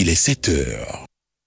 il est 7 heures.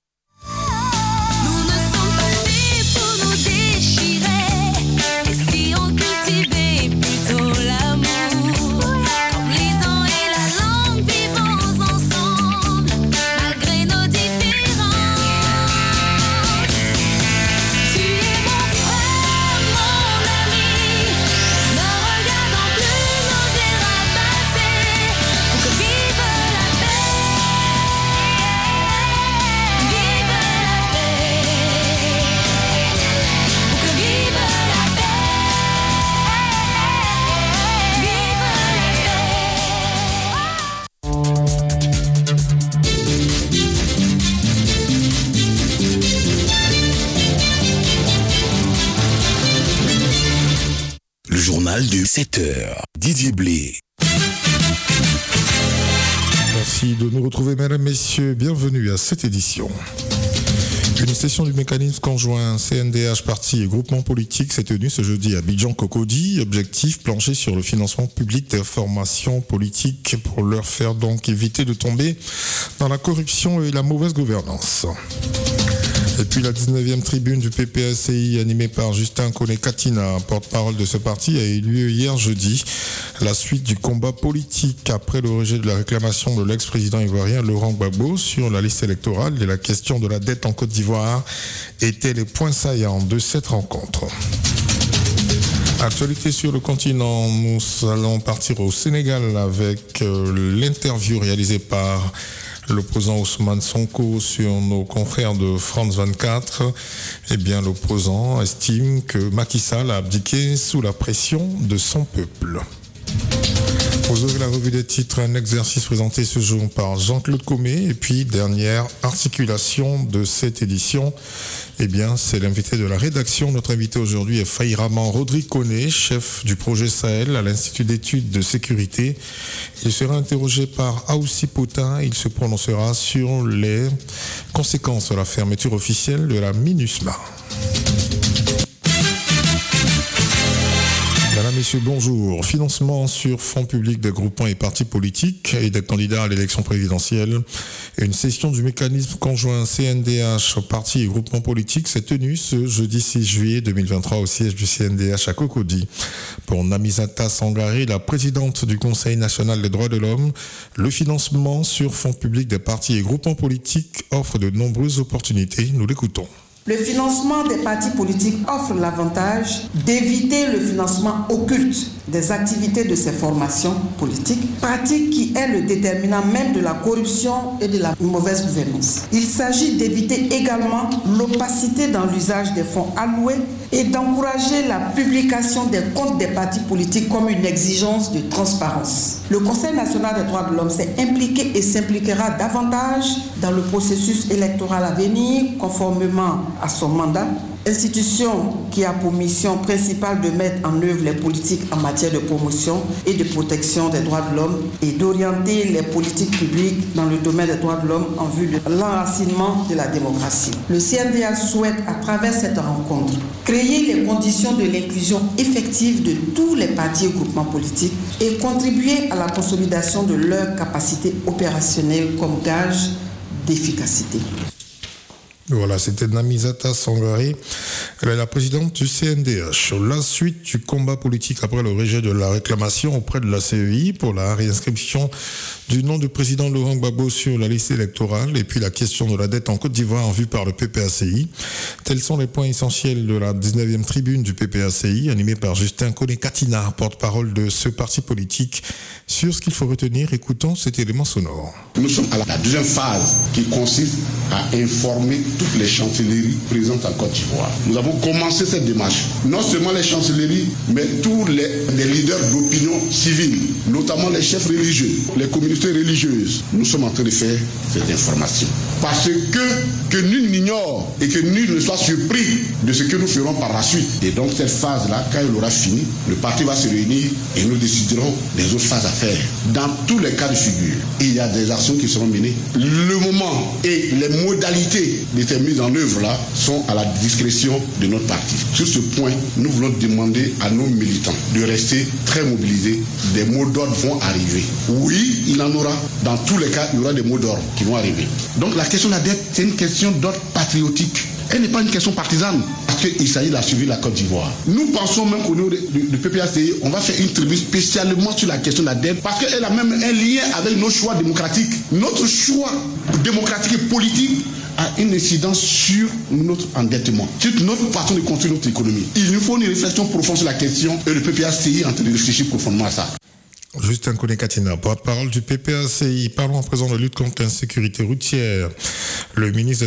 De 7 heures, Didier Blé. Merci de nous retrouver, mesdames, messieurs. Bienvenue à cette édition. Une session du mécanisme conjoint CNDH, partis et groupements politiques s'est tenue ce jeudi à Abidjan-Cocody. Objectif, plancher sur le financement public des formations politiques pour leur faire donc éviter de tomber dans la corruption et la mauvaise gouvernance. Et puis la 19e tribune du PPACI animée par Justin Koné-Katina, porte-parole de ce parti, a eu lieu hier jeudi. La suite du combat politique après le rejet de la réclamation de l'ex-président ivoirien Laurent Gbagbo sur la liste électorale et la question de la dette en Côte d'Ivoire étaient les points saillants de cette rencontre. Actualité sur le continent, nous allons partir au Sénégal avec l'interview réalisée par l'opposant Ousmane Sonko sur nos confrères de France 24. Eh bien, l'opposant estime que Macky Sall a abdiqué sous la pression de son peuple. Vous aurez la revue des titres, un exercice présenté ce jour par Jean-Claude Comé. Et puis, dernière articulation de cette édition, eh bien, c'est l'invité de la rédaction. Notre invité aujourd'hui est Faïraman Rodrigue Koné, chef du projet Sahel à l'Institut d'études de sécurité. Il sera interrogé par Aoussi Potin. Il se prononcera sur les conséquences de la fermeture officielle de la MINUSMA. Mesdames, Messieurs, bonjour. Financement sur fonds publics des groupements et partis politiques et des candidats à l'élection présidentielle. Une session du mécanisme conjoint CNDH, partis et groupements politiques s'est tenue ce jeudi 6 juillet 2023 au siège du CNDH à Cocody. Pour Namisata Sangaré, la présidente du Conseil national des droits de l'homme, le financement sur fonds publics des partis et groupements politiques offre de nombreuses opportunités. Nous l'écoutons. Le financement des partis politiques offre l'avantage d'éviter le financement occulte des activités de ces formations politiques, pratique qui est le déterminant même de la corruption et de la mauvaise gouvernance. Il s'agit d'éviter également l'opacité dans l'usage des fonds alloués et d'encourager la publication des comptes des partis politiques comme une exigence de transparence. Le Conseil national des droits de l'homme s'est impliqué et s'impliquera davantage dans le processus électoral à venir, conformément à son mandat, institution qui a pour mission principale de mettre en œuvre les politiques en matière de promotion et de protection des droits de l'homme et d'orienter les politiques publiques dans le domaine des droits de l'homme en vue de l'enracinement de la démocratie. Le CNDH souhaite, à travers cette rencontre, créer les conditions de l'inclusion effective de tous les partis et groupements politiques et contribuer à la consolidation de leurs capacités opérationnelles comme gage d'efficacité. Voilà, c'était Namisata Sangaré, elle est la présidente du CNDH. La suite du combat politique après le rejet de la réclamation auprès de la CEI pour la réinscription du nom du président Laurent Gbagbo sur la liste électorale et puis la question de la dette en Côte d'Ivoire en vue par le PPACI. Tels sont les points essentiels de la 19e tribune du PPACI animée par Justin Koné-Katina, porte-parole de ce parti politique. Sur ce qu'il faut retenir, écoutons cet élément sonore. Nous sommes à la deuxième phase qui consiste à informer toutes les chancelleries présentes en Côte d'Ivoire. Nous avons commencé cette démarche. Non seulement les chancelleries, mais tous les leaders d'opinion civile, notamment les chefs religieux, les communautés religieuses. Nous sommes en train de faire cette information. Parce que nul n'ignore et que nul ne soit surpris de ce que nous ferons par la suite. Et donc cette phase-là, quand elle aura fini, le parti va se réunir et nous déciderons des autres phases à faire. Dans tous les cas de figure, il y a des actions qui seront menées. Le moment comment et les modalités de ces mises en œuvre-là sont à la discrétion de notre parti. Sur ce point, nous voulons demander à nos militants de rester très mobilisés. Des mots d'ordre vont arriver. Oui, il en aura. Dans tous les cas, il y aura des mots d'ordre qui vont arriver. Donc la question de la dette, c'est une question d'ordre patriotique. Elle n'est pas une question partisane, parce qu'il s'agit de la survie de la Côte d'Ivoire. Nous pensons même qu'au niveau du PPACI, on va faire une tribune spécialement sur la question de la dette, parce qu'elle a même un lien avec nos choix démocratiques. Notre choix démocratique et politique a une incidence sur notre endettement, sur notre façon de construire notre économie. Il nous faut une réflexion profonde sur la question et le PPACI est en train de réfléchir profondément à ça. Justin Kone-Katina, porte-parole du PPACI. Parlons à présent de lutte contre l'insécurité routière. Le ministère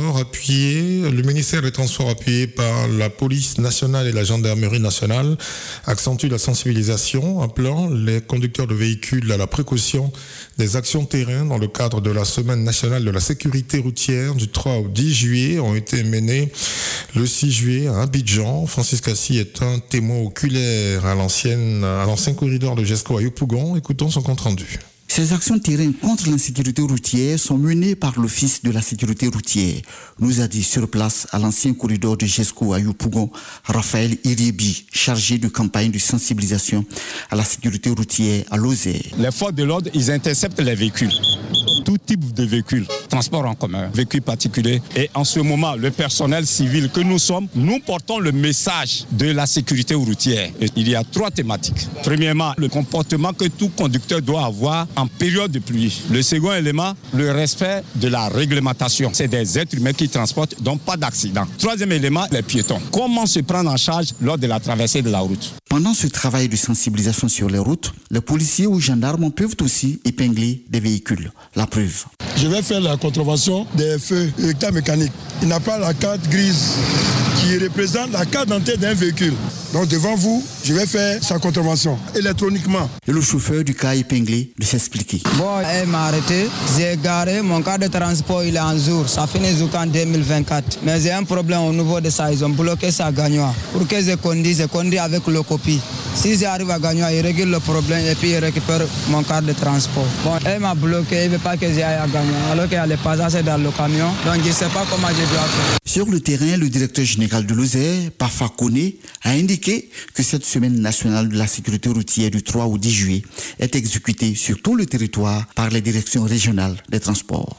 des Transports appuyé par la police nationale et la gendarmerie nationale accentue la sensibilisation, appelant les conducteurs de véhicules à la précaution des actions terrain dans le cadre de la Semaine nationale de la sécurité routière du 3 au 10 juillet ont été menées le 6 juillet à Abidjan. Francis Cassi est un témoin oculaire à l'ancien corridor de Jesco à Yopougon. Écoutons son compte rendu. Ces actions terrain contre l'insécurité routière sont menées par l'Office de la sécurité routière, nous a dit sur place à l'ancien corridor de Jesco à Yopougon, Raphaël Iriebi, chargé de campagne de sensibilisation à la sécurité routière à Lozère. Les forces de l'ordre, ils interceptent les véhicules, tout type de véhicules, transport en commun, véhicules particuliers. Et en ce moment, le personnel civil que nous sommes, nous portons le message de la sécurité routière. Et il y a 3 thématiques. Premièrement, le comportement que tout conducteur doit avoir en période de pluie. Le second élément, le respect de la réglementation. C'est des êtres humains qui transportent, donc pas d'accident. Troisième élément, les piétons. Comment se prendre en charge lors de la traversée de la route? Pendant ce travail de sensibilisation sur les routes, les policiers ou gendarmes peuvent aussi épingler des véhicules. La preuve. Je vais faire la contravention des feux électromécaniques. Il n'a pas la carte grise qui représente la carte d'entrée d'un véhicule. Donc devant vous, je vais faire sa contravention électroniquement. Et le chauffeur du cas épinglé de s'expliquer. Bon, elle m'a arrêté, j'ai garé, mon cas de transport il est en jour, ça finit jusqu'en 2024. Mais j'ai un problème au niveau de ça, ils ont bloqué ça à Gagnoa. Pour que je conduis avec le copie. Si j'arrive à Gagnoa, ils règlent le problème et puis ils récupèrent mon carte de transport. Bon, elle m'a bloqué, elle ne veut pas que j'aille à Gagnoa, alors qu'elle est passée dans le camion, donc je ne sais pas comment je dois faire. Sur le terrain, le directeur général de Lozère, Pafa Kone, a indiqué que cette semaine nationale de la sécurité routière du 3 au 10 juillet est exécutée sur tout le territoire par les directions régionales des transports.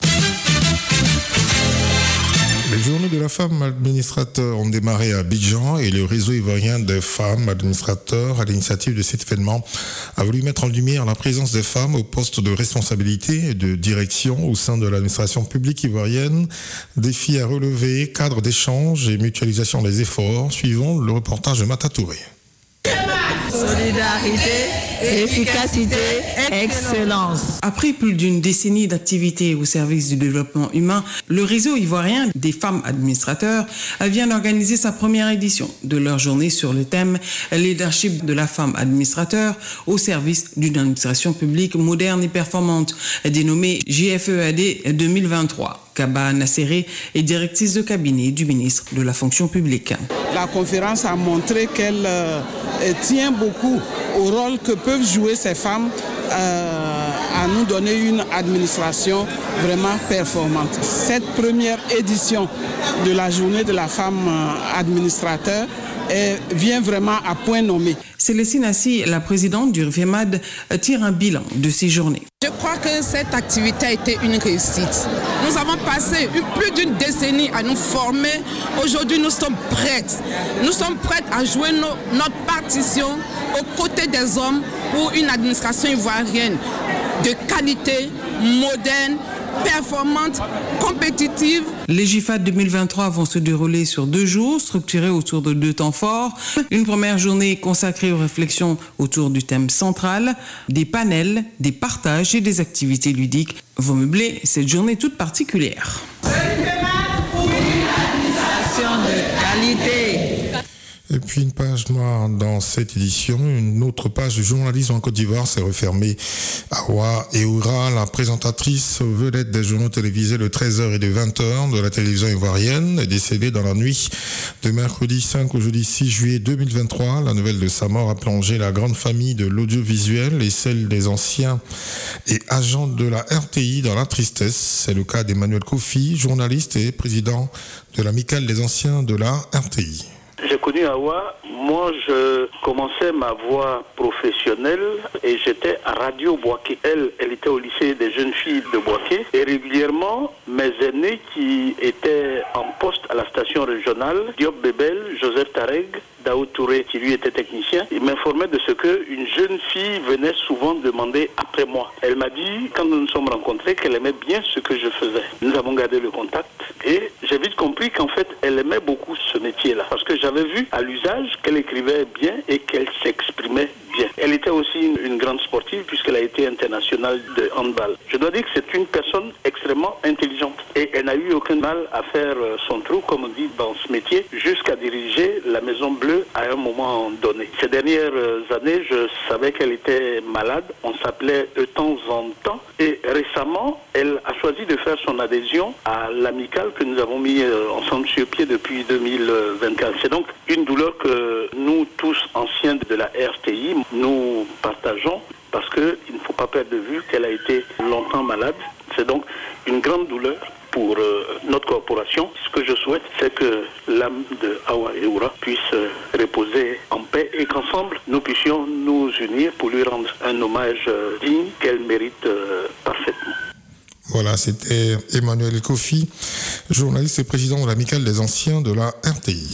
Les journées de la femme administrateur ont démarré à Abidjan et le réseau ivoirien des femmes administrateurs, à l'initiative de cet événement, a voulu mettre en lumière la présence des femmes au poste de responsabilité et de direction au sein de l'administration publique ivoirienne. Défis à relever, cadre d'échange et mutualisation des efforts. Suivons le reportage de Mata Touré. Solidarité, efficacité, excellence. Après plus d'une décennie d'activité au service du développement humain, le réseau ivoirien des femmes administrateurs vient d'organiser sa première édition de leur journée sur le thème « Leadership de la femme administrateur au service d'une administration publique moderne et performante » dénommée JFEAD 2023. Kaba Nasséré est directrice de cabinet du ministre de la fonction publique. La conférence a montré qu'elle tient beaucoup au rôle que peuvent jouer ces femmes à nous donner une administration vraiment performante. Cette première édition de la journée de la femme administrateur vient vraiment à point nommé. Célestine Assi, la présidente du RFEMAD, tire un bilan de ces journées. Je crois que cette activité a été une réussite. Nous avons passé plus d'une décennie à nous former. Aujourd'hui, nous sommes prêtes. Nous sommes prêtes à jouer notre partition aux côtés des hommes pour une administration ivoirienne de qualité, moderne, performante, compétitive. Les GIFAD 2023 vont se dérouler sur 2 jours, structurés autour de 2 temps forts. Une première journée consacrée aux réflexions autour du thème central, des panels, des partages et des activités ludiques vont meubler cette journée toute particulière. Une administration de qualité. Et Et puis une page noire dans cette édition, une autre page du journalisme en Côte d'Ivoire s'est refermée. Awa Eoura, la présentatrice vedette des journaux télévisés de 13h et de 20h de la télévision ivoirienne, est décédée dans la nuit de mercredi 5 au jeudi 6 juillet 2023. La nouvelle de sa mort a plongé la grande famille de l'audiovisuel et celle des anciens et agents de la RTI dans la tristesse. C'est le cas d'Emmanuel Kofi, journaliste et président de l'amicale des anciens de la RTI. J'ai connu Awa, moi je commençais ma voie professionnelle et j'étais à Radio Boaké. Elle était au lycée des jeunes filles de Boaké et régulièrement mes aînés qui étaient en poste à la station régionale, Diop Bebel, Joseph Tareg, Daoud Touré qui lui était technicien, il m'informait de ce qu'une jeune fille venait souvent demander après moi. Elle m'a dit, quand nous nous sommes rencontrés, qu'elle aimait bien ce que je faisais. Nous avons gardé le contact et j'ai vite compris qu'en fait, elle aimait beaucoup ce métier-là. Parce que j'avais vu à l'usage qu'elle écrivait bien et qu'elle s'exprimait bien. Elle était aussi une grande sportive puisqu'elle a été internationale de handball. Je dois dire que c'est une personne extrêmement intelligente et elle n'a eu aucun mal à faire son trou, comme on dit dans ce métier, jusqu'à diriger la Maison Bleue à un moment donné. Ces dernières années, je savais qu'elle était malade. On s'appelait de temps en temps et récemment, elle a choisi de faire son adhésion à l'amicale que nous avons mis ensemble sur pied depuis 2024. C'est donc une douleur que nous tous anciens de la RTI, nous partageons parce qu'il ne faut pas perdre de vue qu'elle a été longtemps malade. C'est donc une grande douleur pour notre corporation. Ce que je souhaite, c'est que l'âme de Awa Eoura puisse reposer en paix et qu'ensemble, nous puissions nous unir pour lui rendre un hommage digne qu'elle mérite parfaitement. Voilà, c'était Emmanuel Kofi, journaliste et président de l'amicale des anciens de la RTI.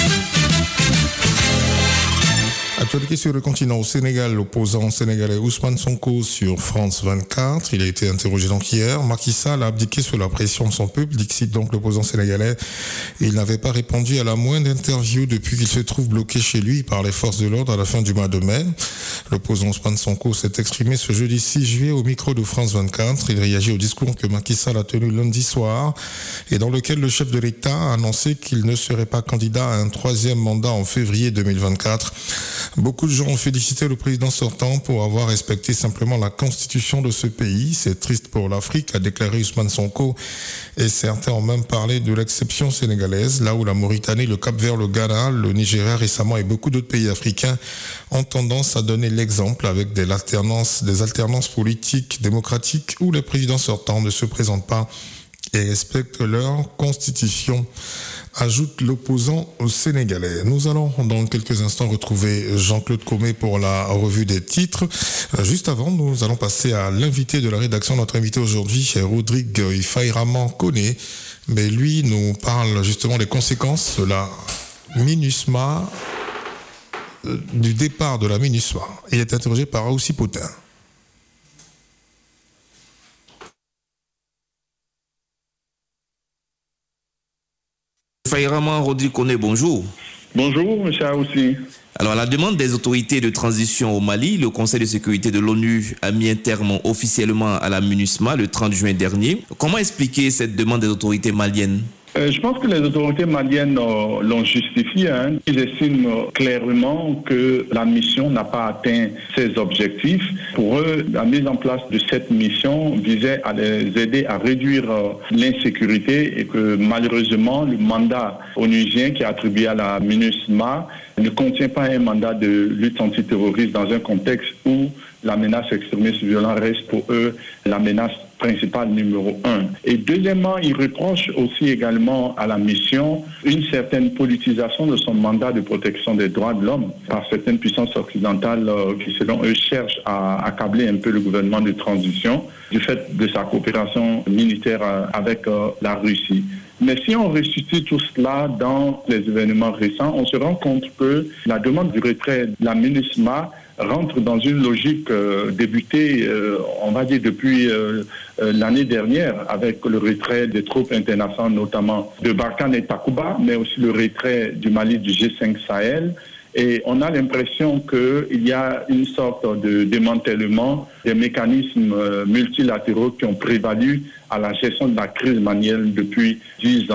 Actualité sur le continent au Sénégal, l'opposant sénégalais Ousmane Sonko sur France 24. Il a été interrogé donc hier. Macky Sall a abdiqué sous la pression de son peuple, dit donc l'opposant sénégalais. Il n'avait pas répondu à la moindre interview depuis qu'il se trouve bloqué chez lui par les forces de l'ordre à la fin du mois de mai. L'opposant Ousmane Sonko s'est exprimé ce jeudi 6 juillet au micro de France 24. Il réagit au discours que Macky Sall a tenu lundi soir et dans lequel le chef de l'État a annoncé qu'il ne serait pas candidat à un troisième mandat en février 2024. Beaucoup de gens ont félicité le président sortant pour avoir respecté simplement la constitution de ce pays. C'est triste pour l'Afrique, a déclaré Ousmane Sonko. Et certains ont même parlé de l'exception sénégalaise, là où la Mauritanie, le Cap-Vert, le Ghana, le Nigeria récemment et beaucoup d'autres pays africains ont tendance à donner l'exemple avec des alternances politiques démocratiques où les présidents sortants ne se présentent pas et respectent leur constitution, ajoute l'opposant sénégalais. Nous allons dans quelques instants retrouver Jean-Claude Comé pour la revue des titres. Juste avant, nous allons passer à l'invité de la rédaction. Notre invité aujourd'hui est Rodrigue Ifairaman Koné, mais lui nous parle justement des conséquences de la MINUSMA, du départ de la MINUSMA. Il est interrogé par Aoussi Potin. Ifairaman Rodrigue Koné, bonjour. Bonjour, M. Aoussi. Alors, à la demande des autorités de transition au Mali, le Conseil de sécurité de l'ONU a mis un terme officiellement à la MINUSMA le 30 juin dernier. Comment expliquer cette demande des autorités maliennes ? Je pense que les autorités maliennes l'ont justifié. Ils estiment clairement que la mission n'a pas atteint ses objectifs. Pour eux, la mise en place de cette mission visait à les aider à réduire l'insécurité et que malheureusement, le mandat onusien qui est attribué à la MINUSMA ne contient pas un mandat de lutte antiterroriste dans un contexte où la menace extrémiste violente reste pour eux la menace principale numéro 1. Et deuxièmement, ils reprochent aussi également à la mission une certaine politisation de son mandat de protection des droits de l'homme par certaines puissances occidentales qui, selon eux, cherchent à accabler un peu le gouvernement de transition du fait de sa coopération militaire avec la Russie. Mais si on resitue tout cela dans les événements récents, on se rend compte que la demande du retrait de la MINUSMA rentre dans une logique débutée, on va dire, depuis l'année dernière, avec le retrait des troupes internationales, notamment de Barkhane et Takuba, mais aussi le retrait du Mali du G5 Sahel. Et on a l'impression qu'il y a une sorte de démantèlement des mécanismes multilatéraux qui ont prévalu à la gestion de la crise malienne depuis 10 ans.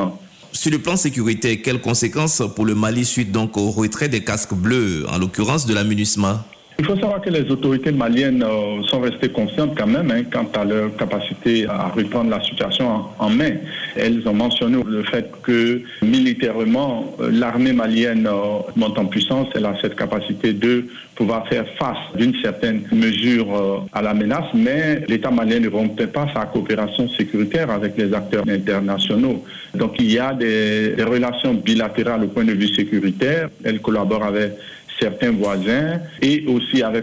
Sur le plan sécuritaire, quelles conséquences pour le Mali suite donc au retrait des casques bleus, en l'occurrence de la MINUSMA? Il faut savoir que les autorités maliennes sont restées conscientes quand même quant à leur capacité à reprendre la situation en main. Elles ont mentionné le fait que militairement, l'armée malienne monte en puissance. Elle a cette capacité de pouvoir faire face d'une certaine mesure à la menace, mais l'État malien ne rompt pas sa coopération sécuritaire avec les acteurs internationaux. Donc il y a des relations bilatérales au point de vue sécuritaire. Elle collabore avec certains voisins et aussi avec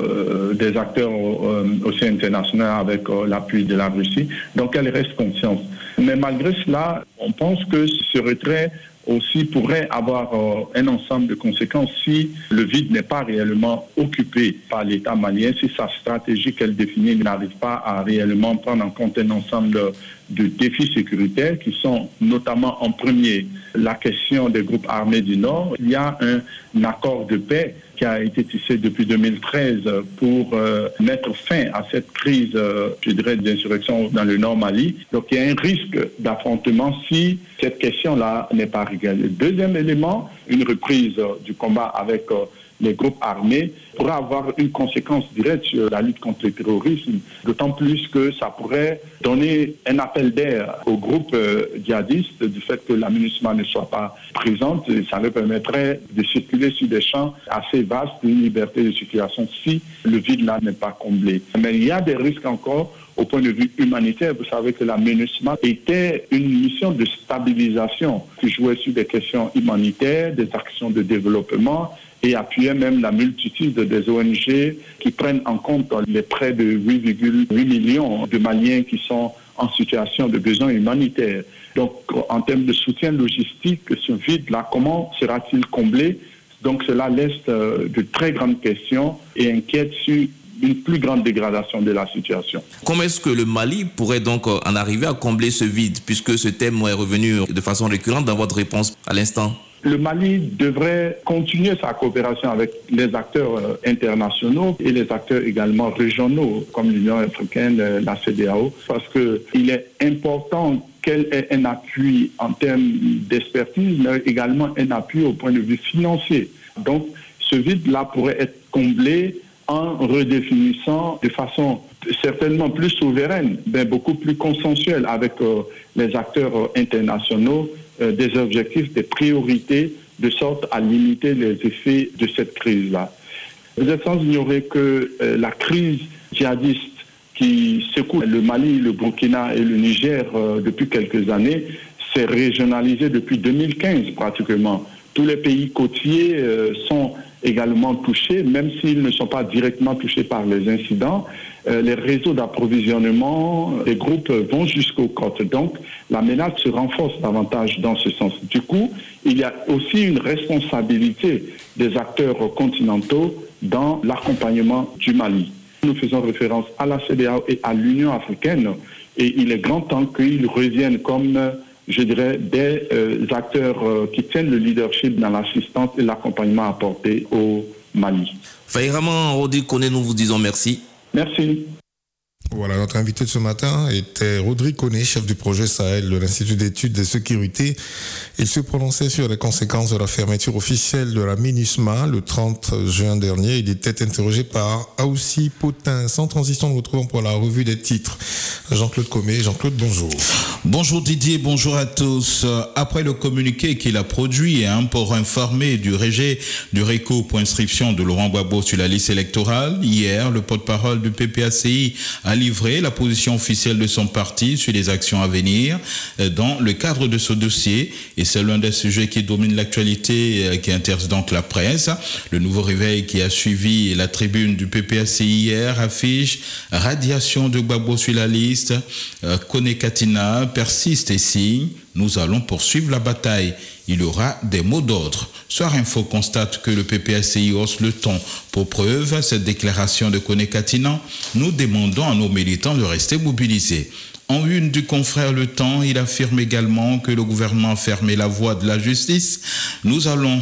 des acteurs aussi internationaux avec l'appui de la Russie. Donc elle reste consciente. Mais malgré cela, on pense que ce retrait aussi pourrait avoir un ensemble de conséquences si le vide n'est pas réellement occupé par l'État malien, si sa stratégie qu'elle définit n'arrive pas à réellement prendre en compte un ensemble de défis sécuritaires qui sont notamment en premier la question des groupes armés du Nord. Il y a un accord de paix qui a été tissé depuis 2013 pour mettre fin à cette crise, je dirais, d'insurrection dans le Nord Mali. Donc il y a un risque d'affrontement si cette question-là n'est pas réglée. Deuxième élément, une reprise du combat avec les groupes armés pourrait avoir une conséquence directe sur la lutte contre le terrorisme, d'autant plus que ça pourrait donner un appel d'air aux groupes djihadistes du fait que la MINUSMA ne soit pas présente. Et ça leur permettrait de circuler sur des champs assez vastes, une liberté de circulation si le vide là n'est pas comblé. Mais il y a des risques encore au point de vue humanitaire. Vous savez que la MINUSMA était une mission de stabilisation qui jouait sur des questions humanitaires, des actions de développement, et appuyait même la multitude des ONG qui prennent en compte les près de 8,8 millions de Maliens qui sont en situation de besoin humanitaire. Donc, en termes de soutien logistique, ce vide-là, comment sera-t-il comblé? Donc, cela laisse de très grandes questions et inquiète sur une plus grande dégradation de la situation. Comment est-ce que le Mali pourrait donc en arriver à combler ce vide, puisque ce thème est revenu de façon récurrente dans votre réponse à l'instant? Le Mali devrait continuer sa coopération avec les acteurs internationaux et les acteurs également régionaux, comme l'Union africaine, la CEDEAO, parce qu'il est important qu'elle ait un appui en termes d'expertise, mais également un appui au point de vue financier. Donc, ce vide-là pourrait être comblé en redéfinissant de façon certainement plus souveraine, mais beaucoup plus consensuelle avec les acteurs internationaux, des objectifs, des priorités, de sorte à limiter les effets de cette crise-là. Vous êtes sans ignorer que la crise djihadiste qui secoue le Mali, le Burkina et le Niger depuis quelques années s'est régionalisée depuis 2015 pratiquement. Tous les pays côtiers sont également touchés, même s'ils ne sont pas directement touchés par les incidents. Les réseaux d'approvisionnement des groupes vont jusqu'aux côtes. Donc, la menace se renforce davantage dans ce sens. Du coup, il y a aussi une responsabilité des acteurs continentaux dans l'accompagnement du Mali. Nous faisons référence à la CEDEAO et à l'Union africaine et il est grand temps qu'ils reviennent comme, je dirais, des acteurs qui tiennent le leadership dans l'assistance et l'accompagnement apporté au Mali. Faïraman Rodrigue Koné, nous vous disons merci. Merci. Voilà, notre invité de ce matin était Rodrigue Koné, chef du projet Sahel de l'Institut d'études de sécurité. Il se prononçait sur les conséquences de la fermeture officielle de la MINUSMA le 30 juin dernier. Il était interrogé par Aoussi Potin. Sans transition, nous retrouvons pour la revue des titres Jean-Claude Comé. Jean-Claude, bonjour. Bonjour Didier, bonjour à tous. Après le communiqué qu'il a produit pour informer du rejet du recours pour inscription de Laurent Gbagbo sur la liste électorale, hier, le porte-parole du PPACI a livré la position officielle de son parti sur les actions à venir dans le cadre de ce dossier. Et c'est l'un des sujets qui domine l'actualité, qui intéresse donc la presse. Le nouveau réveil qui a suivi la tribune du PPACI hier affiche radiation de Gbagbo sur la liste. Koné Katina persiste et signe. Nous allons poursuivre la bataille. Il y aura des mots d'ordre. Soir Info constate que le PPACI hausse le ton. Pour preuve, cette déclaration de Koné Katina, nous demandons à nos militants de rester mobilisés. En une du confrère Le Temps, il affirme également que le gouvernement a fermé la voie de la justice. Nous n'allons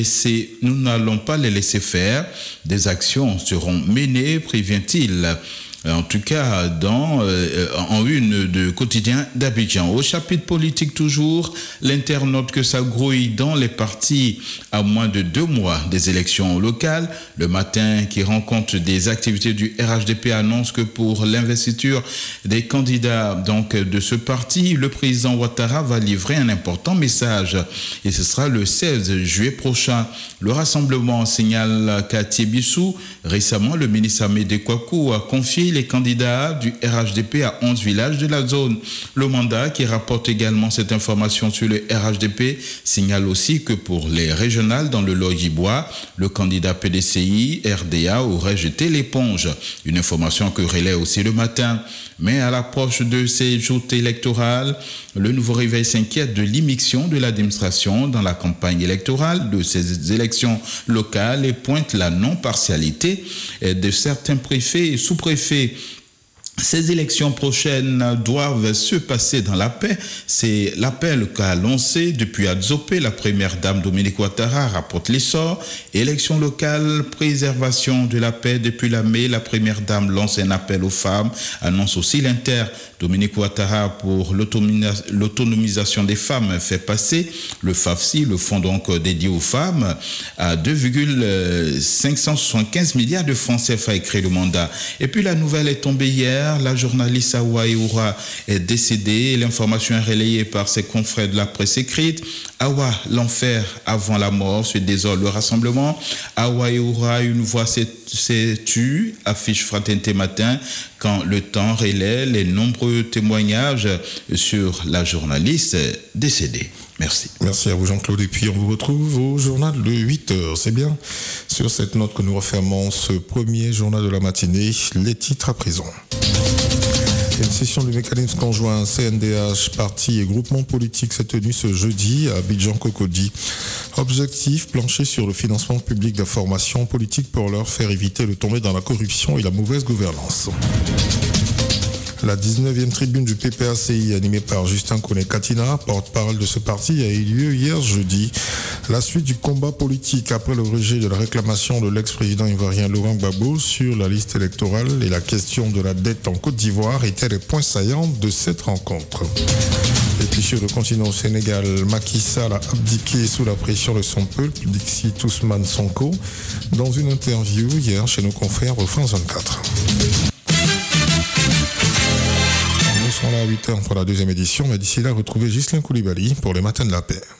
pas les laisser faire. Des actions seront menées, prévient-il. en tout cas en une de quotidien d'Abidjan. Au chapitre politique toujours, l'internaute que ça grouille dans les partis à moins de 2 mois des élections locales. Le matin qui rend compte des activités du RHDP annonce que pour l'investiture des candidats donc de ce parti, le président Ouattara va livrer un important message et ce sera le 16 juillet prochain. Le rassemblement signale qu'à Tiébissou, récemment le ministre Amédée Kouakou a confié les candidats du RHDP à 11 villages de la zone. Le mandat qui rapporte également cette information sur le RHDP signale aussi que pour les régionales dans le Logis-Bois, le candidat PDCI RDA aurait jeté l'éponge. Une information que relaie aussi le matin. Mais à l'approche de ces joutes électorales, le Nouveau Réveil s'inquiète de l'immixtion de l'administration dans la campagne électorale de ces élections locales et pointe la non-partialité de certains préfets et sous-préfets. Ces élections prochaines doivent se passer dans la paix. C'est l'appel qu'a lancé depuis Adzopé la première dame Dominique Ouattara, rapporte l'essor. Élections locales, préservation de la paix. Depuis la mai, la première dame lance un appel aux femmes, annonce aussi l'Inter. Dominique Ouattara pour l'autonomisation des femmes fait passer le FAFSI, le fonds donc dédié aux femmes, à 2,575 milliards de francs CFA, écrit le mandat. Et puis la nouvelle est tombée hier. La journaliste Awa Eoura est décédée. L'information est relayée par ses confrères de la presse écrite. Awa, l'enfer avant la mort, se désole le rassemblement. Awa Eoura, une voix s'est tue, affiche Fraternité Matin, quand le temps relaie les nombreux témoignages sur la journaliste décédée. Merci. Merci à vous Jean-Claude. Et puis on vous retrouve au journal de 8h. C'est bien sur cette note que nous refermons ce premier journal de la matinée. Les titres à présent. Une session du mécanisme conjoint CNDH, partis et groupements politiques s'est tenue ce jeudi à Abidjan-Cocody. Objectif, plancher sur le financement public d'informations politiques pour leur faire éviter de tomber dans la corruption et la mauvaise gouvernance. La 19e tribune du PPACI, animée par Justin Kone-Katina, porte-parole de ce parti, a eu lieu hier jeudi. La suite du combat politique après le rejet de la réclamation de l'ex-président ivoirien Laurent Gbagbo sur la liste électorale et la question de la dette en Côte d'Ivoire étaient les points saillants de cette rencontre. Et puis sur le continent au Sénégal, Macky Sall a abdiqué sous la pression de son peuple, dit Ousmane Sonko, dans une interview hier chez nos confrères de France 24. Nous serons là à 8h pour la deuxième édition, mais d'ici là, retrouvez Ghislain Koulibaly pour les Matins de la Paix.